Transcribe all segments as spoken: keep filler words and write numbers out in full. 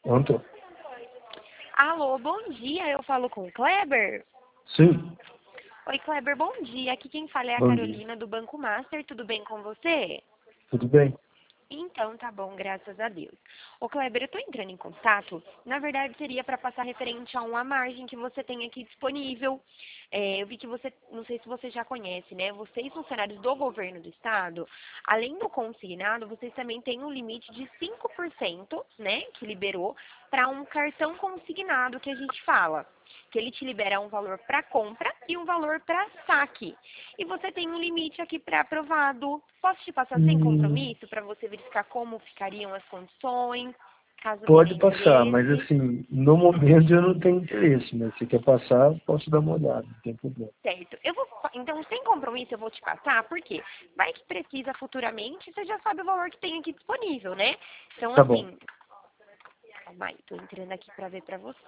Pronto? Alô, bom dia, eu falo com o Kleber? Sim. Oi, Kleber, bom dia. Aqui quem fala é a Bom dia. Carolina do Banco Master, tudo bem com você? Tudo bem? Então, tá bom, graças a Deus. Ô, Kleber, eu tô entrando em contato, na verdade seria para passar referente a uma margem que você tem aqui disponível. É, eu vi que você, não sei se você já conhece, né? Vocês, funcionários do governo do estado, além do consignado, vocês também têm um limite de cinco por cento, né, que liberou para um cartão consignado que a gente fala. Que ele te libera um valor para compra e um valor para saque. E você tem um limite aqui pré-aprovado. Posso te passar sem Hum, compromisso para você verificar como ficariam as condições, caso pode tenha passar, mas interesse? assim, no momento eu não tenho interesse, mas se quer passar, posso dar uma olhada, não tem problema. Certo. Eu vou, então, sem compromisso, eu vou te passar, porque vai que precisa futuramente, você já sabe o valor que tem aqui disponível, né? Então, Tá bom. assim, calma aí, tô entrando aqui para ver para você.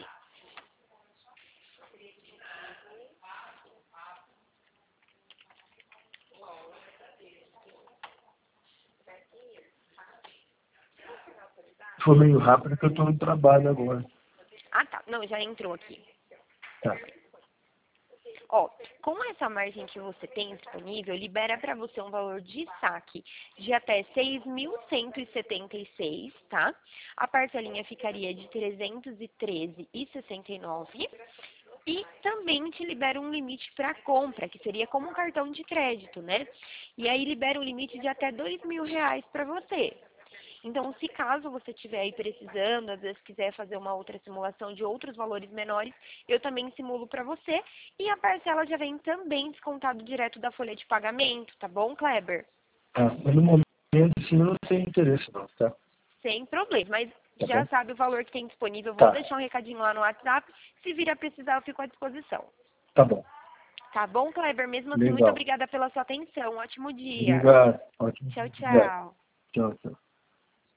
Foi meio rápido porque eu estou no trabalho agora. Ah, tá. Não, já entrou aqui. Tá. Ó, com essa margem que você tem disponível, libera para você um valor de saque de até seis mil cento e setenta e seis, tá? A parcelinha ficaria de trezentos e treze e sessenta e nove. E também te libera um limite para compra, que seria como um cartão de crédito, né? E aí libera um limite de até dois mil reais para você. Então, se caso você estiver aí precisando, às vezes quiser fazer uma outra simulação de outros valores menores, eu também simulo para você. E a parcela já vem também descontado direto da folha de pagamento, tá bom, Kleber? Tá. Mas no momento, sim, eu não tenho interesse não, tá? Sem problema, mas Tá já bom? sabe o valor que tem disponível. Eu vou Tá. deixar um recadinho lá no WhatsApp. Se vir a precisar, eu fico à disposição. Tá bom. Tá bom, Kleber? Mesmo assim, muito Legal. obrigada pela sua atenção. Um ótimo dia. Obrigado. Ótimo. Tchau, Obrigado. tchau. Tchau, tchau.